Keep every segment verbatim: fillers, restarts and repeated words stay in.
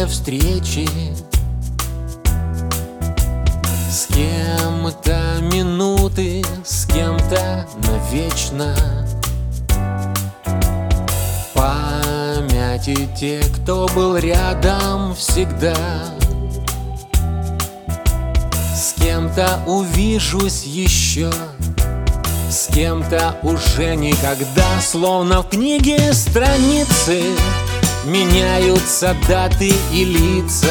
встречи с кем-то минуты, с кем-то навечно. В памяти те, кто был рядом всегда. С кем-то увижусь еще, с кем-то уже никогда. Словно в книге страницы меняются даты и лица.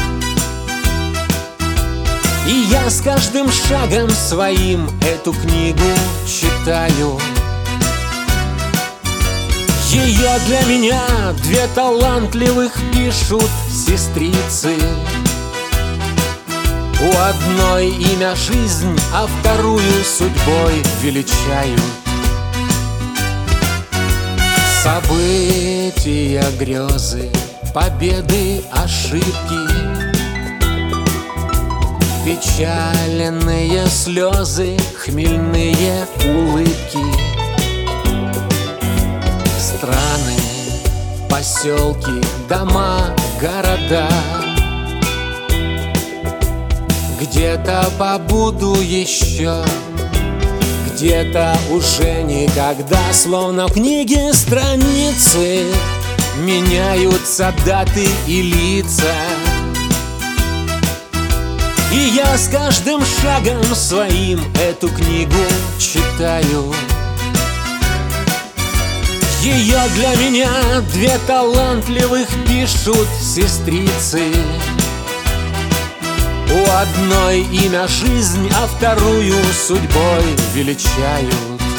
И я с каждым шагом своим эту книгу читаю. Ее для меня две талантливых пишут сестрицы. У одной имя жизнь, а вторую судьбой величают. События, грезы, победы, ошибки, печальные слезы, хмельные улыбки. Страны, поселки, дома, города. Где-то побуду еще, где-то уже никогда. Словно в книге страницы меняются даты и лица. И я с каждым шагом своим эту книгу читаю. Ее для меня две талантливых пишут сестрицы. У одной имя жизнь, а вторую судьбой величают.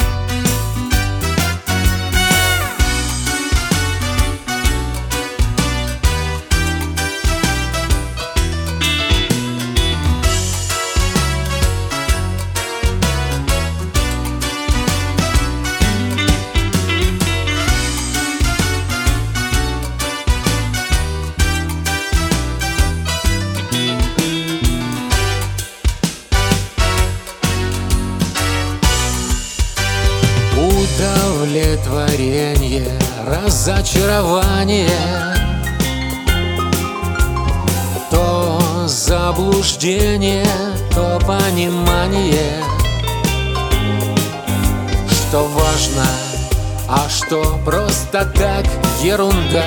Удовлетворение, разочарование, то заблуждение, то понимание, что важно, а что просто так ерунда.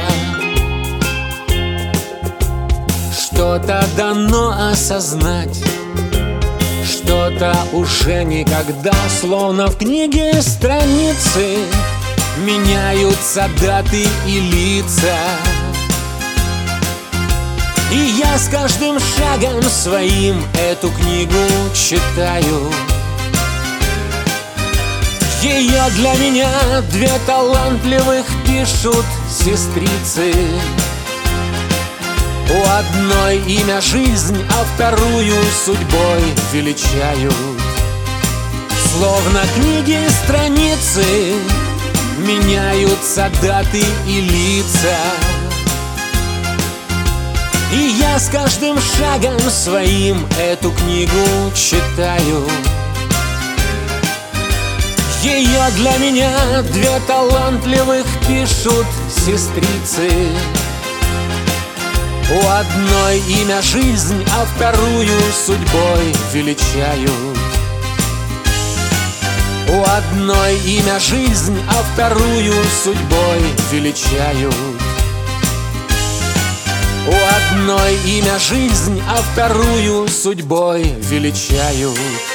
Что-то дано осознать, что-то уже никогда. Словно в книге страницы меняются даты и лица. И я с каждым шагом своим эту книгу читаю. Ее для меня две талантливых пишут сестрицы. У одной имя жизнь, а вторую судьбой величают. Словно книги страницы меняются даты и лица. И я с каждым шагом своим эту книгу читаю. Ее для меня две талантливых пишут сестрицы. У одной имя жизнь, а вторую судьбой величают. У одной имя жизнь, а вторую судьбой величают. У одной имя жизнь, а вторую судьбой величают.